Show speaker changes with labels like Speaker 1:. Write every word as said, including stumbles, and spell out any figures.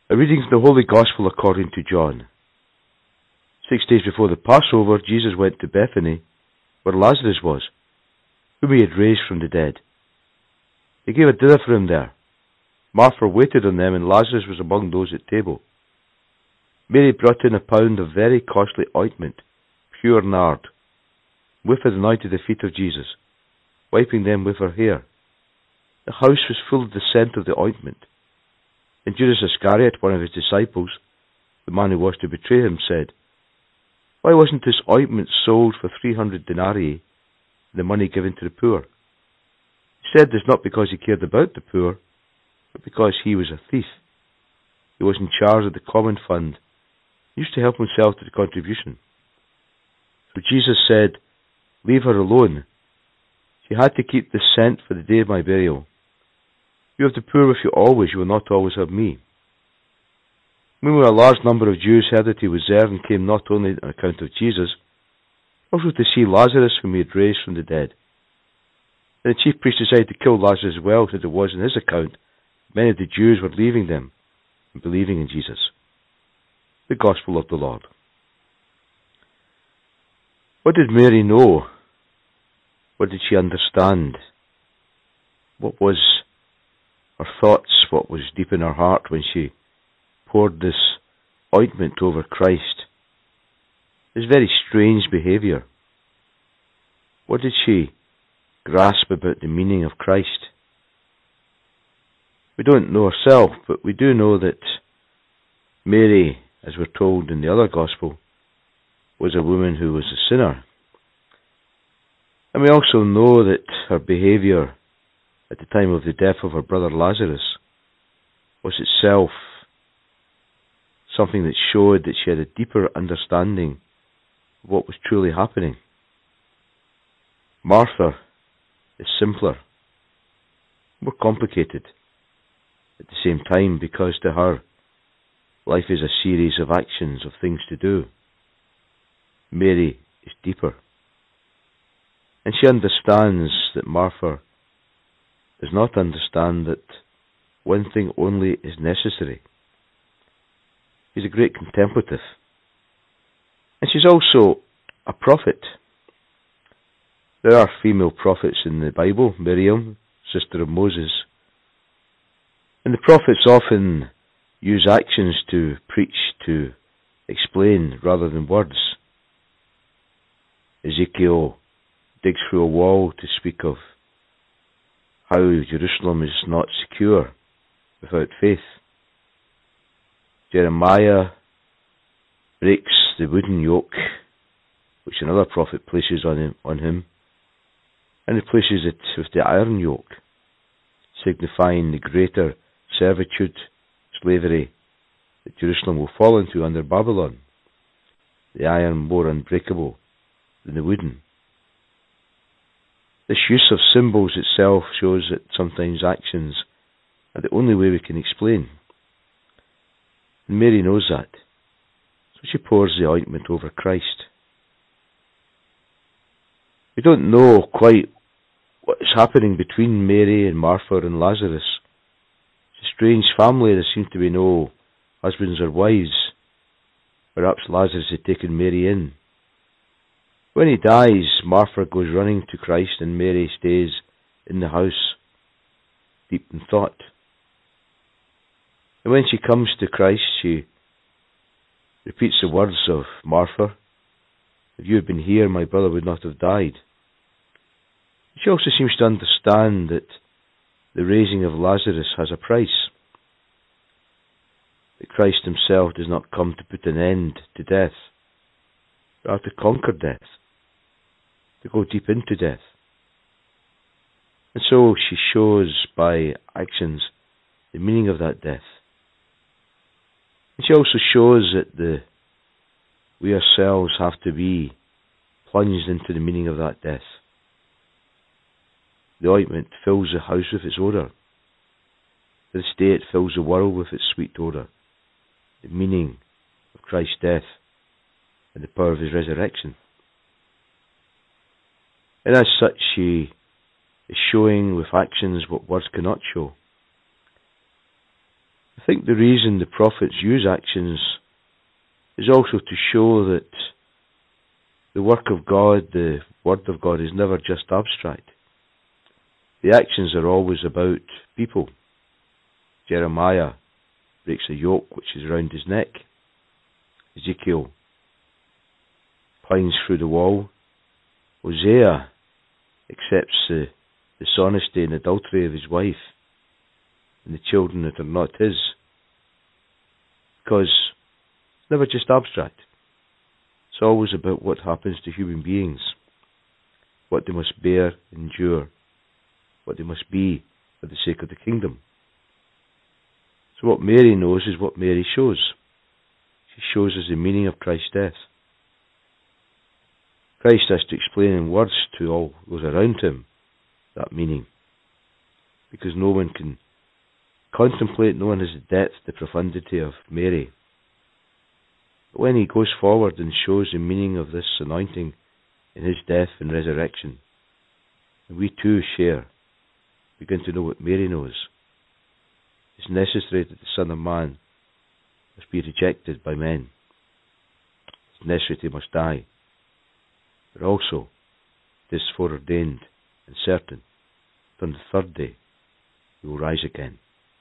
Speaker 1: A reading from the Holy Gospel according to John. Six days before the Passover, Jesus went to Bethany, where Lazarus was, whom he had raised from the dead. They gave a dinner for him there. Martha waited on them, and Lazarus was among those at table. Mary brought in a pound of very costly ointment, pure nard. With it anointed the feet of Jesus, wiping them with her hair. The house was full of the scent of the ointment. And Judas Iscariot, one of his disciples, the man who was to betray him, said, "Why wasn't this ointment sold for three hundred denarii, and the money given to the poor?" He said this not because he cared about the poor, but because he was a thief. He was in charge of the common fund. He used to help himself to the contribution. So Jesus said, "Leave her alone. She had to keep this scent for the day of my burial. You have the poor with you always, you will not always have me." Meanwhile, a large number of Jews heard that he was there and came not only on account of Jesus, but also to see Lazarus, whom he had raised from the dead. And the chief priests decided to kill Lazarus as well, since it was on his account many of the Jews were leaving them and believing in Jesus. The Gospel of the Lord. What did Mary know? What did she understand? What was her thoughts? What was deep in her heart when she poured this ointment over Christ? This very strange behaviour. What did she grasp about the meaning of Christ? We don't know herself, but we do know that Mary, as we're told in the other Gospel, was a woman who was a sinner. And we also know that her behaviour at the time of the death of her brother Lazarus was itself something that showed that she had a deeper understanding of what was truly happening. Martha is simpler, more complicated at the same time, because to her, life is a series of actions, of things to do. Mary is deeper. And she understands that Martha does not understand that one thing only is necessary. She's a great contemplative. And she's also a prophet. There are female prophets in the Bible, Miriam, sister of Moses. And the prophets often use actions to preach, to explain, rather than words. Ezekiel digs through a wall to speak of how Jerusalem is not secure without faith. Jeremiah breaks the wooden yoke, which another prophet places on him, on him, and replaces it with the iron yoke, signifying the greater servitude, slavery that Jerusalem will fall into under Babylon. The iron more unbreakable than the wooden. This use of symbols itself shows that sometimes actions are the only way we can explain. And Mary knows that. So she pours the ointment over Christ. We don't know quite what is happening between Mary and Martha and Lazarus. It's a strange family. There seems to be no husbands or wives. Perhaps Lazarus had taken Mary in. When he dies, Martha goes running to Christ and Mary stays in the house, deep in thought. And when she comes to Christ, she repeats the words of Martha, "If you had been here, my brother would not have died." She also seems to understand that the raising of Lazarus has a price. That Christ himself does not come to put an end to death, but to conquer death, to go deep into death. And so she shows by actions the meaning of that death. And she also shows that the we ourselves have to be plunged into the meaning of that death. The ointment fills the house with its odour. To this day it fills the world with its sweet odour. The meaning of Christ's death and the power of his resurrection. And as such, she is showing with actions what words cannot show. I think the reason the prophets use actions is also to show that the work of God, the Word of God, is never just abstract. The actions are always about people. Jeremiah breaks a yoke which is around his neck. Ezekiel pines through the wall. Hosea accepts the dishonesty and adultery of his wife and the children that are not his. Because it's never just abstract. It's always about what happens to human beings, what they must bear, endure, what they must be for the sake of the kingdom. So what Mary knows is what Mary shows. She shows us the meaning of Christ's death. Christ has to explain in words to all those around him that meaning, because no one can contemplate, no one has the depth, the profundity of Mary. But when he goes forward and shows the meaning of this anointing in his death and resurrection, and we too share, begin to know what Mary knows. It's necessary that the Son of Man must be rejected by men. It's necessary that he must die. But also, it is foreordained and certain that on the third day he will rise again.